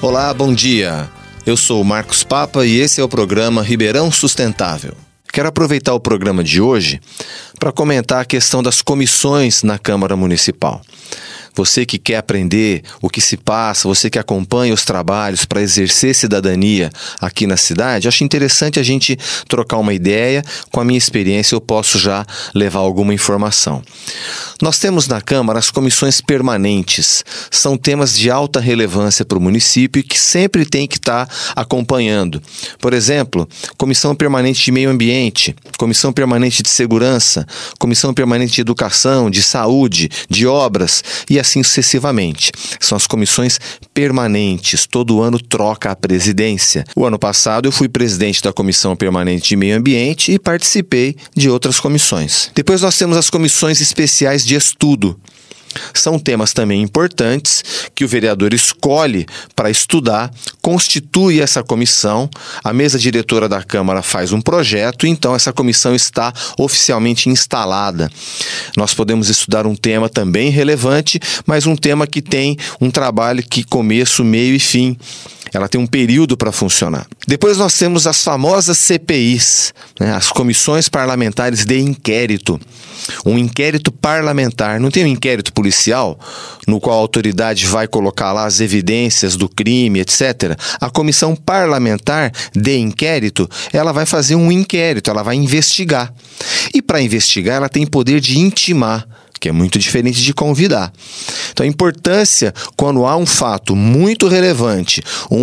Olá, bom dia. Eu sou o Marcos Papa e esse é o programa Ribeirão Sustentável. Quero aproveitar o programa de hoje para comentar a questão das comissões na Câmara Municipal. Você que quer aprender o que se passa, você que acompanha os trabalhos para exercer cidadania aqui na cidade, acho interessante a gente trocar uma ideia. Com a minha experiência eu posso já levar alguma informação. Nós temos na Câmara as comissões permanentes. São temas de alta relevância para o município e que sempre tem que estar acompanhando. Por exemplo, Comissão Permanente de Meio Ambiente, Comissão Permanente de Segurança, Comissão Permanente de Educação, de Saúde, de Obras e assim sucessivamente. São as comissões permanentes. Todo ano troca a presidência. O ano passado eu fui presidente da Comissão Permanente de Meio Ambiente e participei de outras comissões. Depois nós temos as comissões especiais de estudo. São temas também importantes que o vereador escolhe para estudar, constitui essa comissão, a mesa diretora da Câmara faz um projeto, então essa comissão está oficialmente instalada. Nós podemos estudar um tema também relevante, mas um tema que tem um trabalho que começo, meio e fim. Ela tem um período para funcionar. Depois nós temos as famosas CPIs, as comissões parlamentares de inquérito. Um inquérito parlamentar, não tem um inquérito policial, no qual a autoridade vai colocar lá as evidências do crime, etc. A comissão parlamentar de inquérito, ela vai fazer um inquérito, ela vai investigar. E para investigar, ela tem poder de intimar, que é muito diferente de convidar. Então a importância, quando há um fato muito relevante,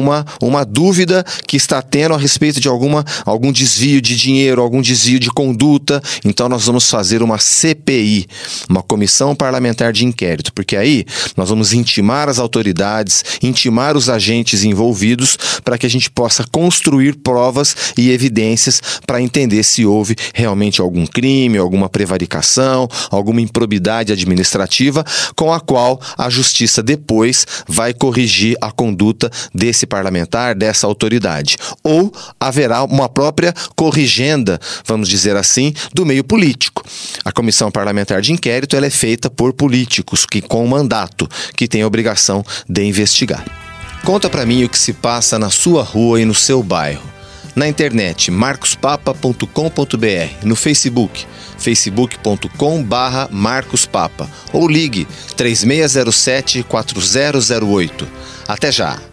uma dúvida que está tendo a respeito de algum desvio de dinheiro, algum desvio de conduta, então nós vamos fazer uma CPI, uma Comissão Parlamentar de Inquérito, porque aí nós vamos intimar as autoridades, intimar os agentes envolvidos para que a gente possa construir provas e evidências para entender se houve realmente algum crime, alguma prevaricação, alguma improbidade administrativa com a qual a justiça depois vai corrigir a conduta desse parlamentar, dessa autoridade. Ou haverá uma própria corrigenda, vamos dizer assim, do meio político. A Comissão Parlamentar de Inquérito ela é feita por políticos com mandato, que têm a obrigação de investigar. Conta pra mim o que se passa na sua rua e no seu bairro. Na internet, marcospapa.com.br, no Facebook, facebook.com/marcospapa ou ligue 3607-4008. Até já!